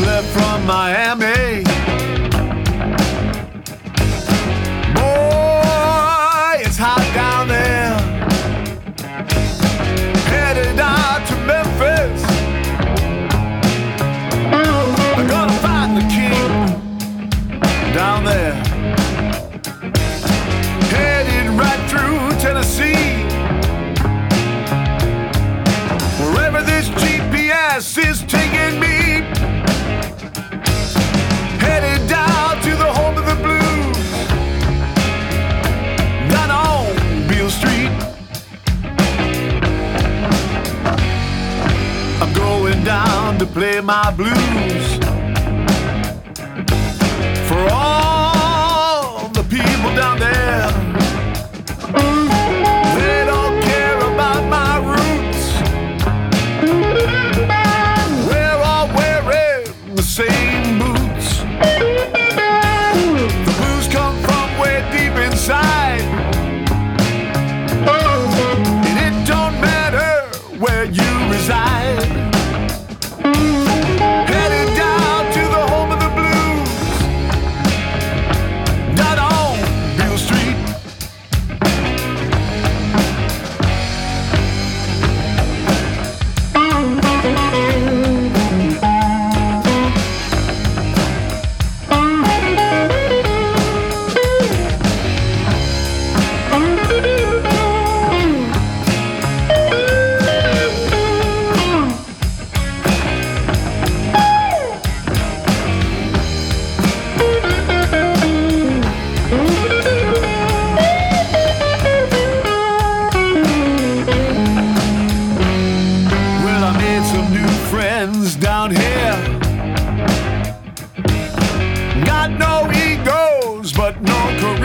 left from Miami. Boy, it's hot down there. Headed out to Memphis. I'm gonna find the king down there. Headed right through Tennessee. Wherever this GPS is taking me. Headed down to the home of the blues. Down on Beale Street. I'm going down to play my blues for all the people down there. They don't care about my roots. We're all wearing the same boots. The blues come from way deep inside. And it don't matter where you reside. Headed down to the home of the blues. Down on Beale Street. Well, I made some new friends down here. Got no egos, but no career.